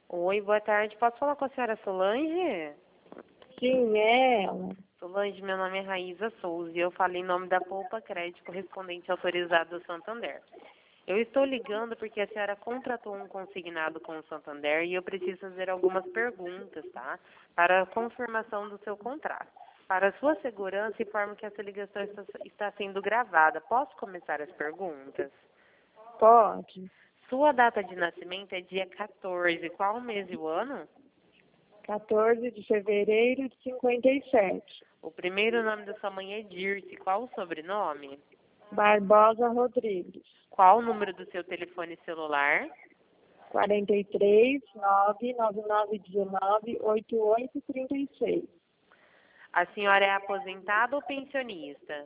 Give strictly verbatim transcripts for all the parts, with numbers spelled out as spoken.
Oi, boa tarde. Posso falar com a senhora Solange? Sim, é ela. Solange, meu nome é Raíza Souza e eu falei em nome da Poupa Crédito, correspondente autorizado do Santander. Eu estou ligando porque a senhora contratou um consignado com o Santander e eu preciso fazer algumas perguntas, tá? Para a confirmação do seu contrato. Para sua segurança, informo que essa ligação está, está sendo gravada. Posso começar as perguntas? Pode. Sua data de nascimento é dia quatorze. Qual o mês e o ano? quatorze de fevereiro de cinquenta e sete. O primeiro nome da sua mãe é Dirce. Qual o sobrenome? Barbosa Rodrigues. Qual o número do seu telefone celular? quarenta e três, nove nove nove um nove, oito oito três seis. A senhora é aposentada ou pensionista?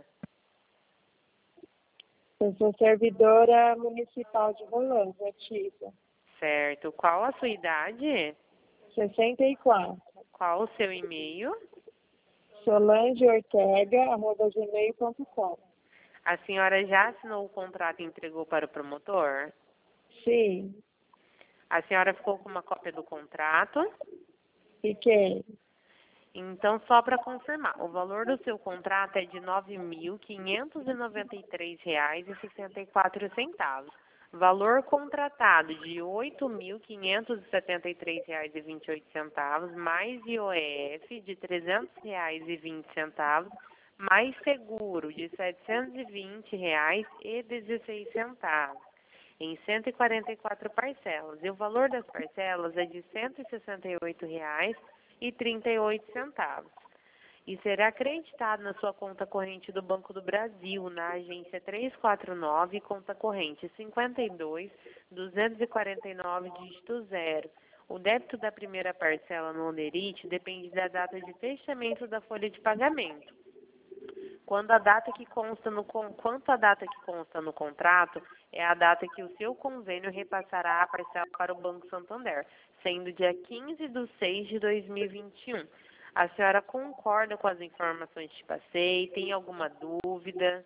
Eu sou servidora municipal de Rolândia, ativa. Certo. Qual a sua idade? sessenta e quatro. Qual o seu e-mail? solange ortega arroba gmail ponto com. A senhora já assinou o contrato e entregou para o promotor? Sim, A senhora ficou com uma cópia do contrato? fiquei. Então, só para confirmar, o valor do seu contrato é de nove mil quinhentos e noventa e três reais e sessenta e quatro centavos. Valor contratado de oito mil quinhentos e setenta e três reais e vinte e oito centavos, mais I O F de trezentos reais e vinte centavos, mais seguro de setecentos e vinte reais e dezesseis centavos, em cento e quarenta e quatro parcelas. E o valor das parcelas é de cento e sessenta e oito reais e trinta e oito centavos. E será acreditado na sua conta corrente do Banco do Brasil, na agência trezentos e quarenta e nove, conta corrente cinquenta e dois, duzentos e quarenta e nove, dígito zero. O débito da primeira parcela no Olerite depende da data de fechamento da folha de pagamento. Quando a data que consta no, quanto a data que consta no contrato é a data que o seu convênio repassará a parcela para o Banco Santander, sendo dia quinze de seis de dois mil e vinte e um. A senhora concorda com as informações que passei? Tem alguma dúvida?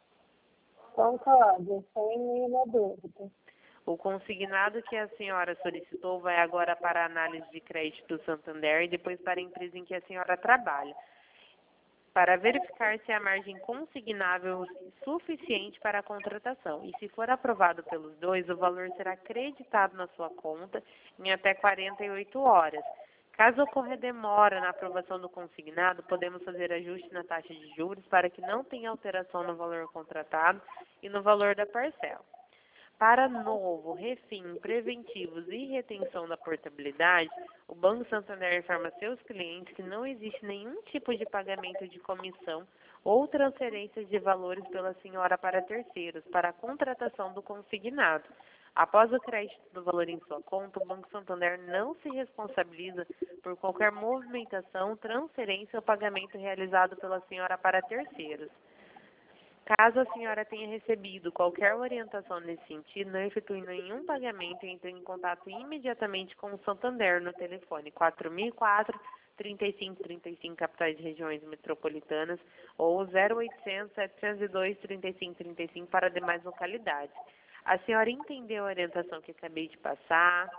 Concordo, sem nenhuma dúvida. O consignado que a senhora solicitou vai agora para a análise de crédito do Santander e depois para a empresa em que a senhora trabalha, para verificar se a margem consignável é suficiente para a contratação. E se for aprovado pelos dois, o valor será creditado na sua conta em até quarenta e oito horas. Caso ocorra demora na aprovação do consignado, podemos fazer ajuste na taxa de juros para que não tenha alteração no valor contratado e no valor da parcela. Para novo, refim, preventivos e retenção da portabilidade, o Banco Santander informa a seus clientes que não existe nenhum tipo de pagamento de comissão ou transferência de valores pela senhora para terceiros para a contratação do consignado. Após o crédito do valor em sua conta, o Banco Santander não se responsabiliza por qualquer movimentação, transferência ou pagamento realizado pela senhora para terceiros. Caso a senhora tenha recebido qualquer orientação nesse sentido, não efetue nenhum pagamento e entre em contato imediatamente com o Santander no telefone quatro mil e quatro, trinta e cinco trinta e cinco, capitais de regiões metropolitanas, ou zero oitocentos, setecentos e dois, trinta e cinco trinta e cinco para demais localidades. A senhora entendeu a orientação que acabei de passar?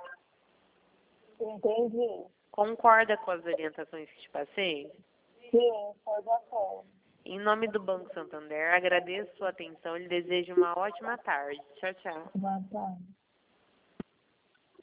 Entendi. Concorda com as orientações que te passei? Sim, estou de acordo. Em nome do Banco Santander, agradeço sua atenção e lhe desejo uma ótima tarde. Tchau, tchau. Boa tarde.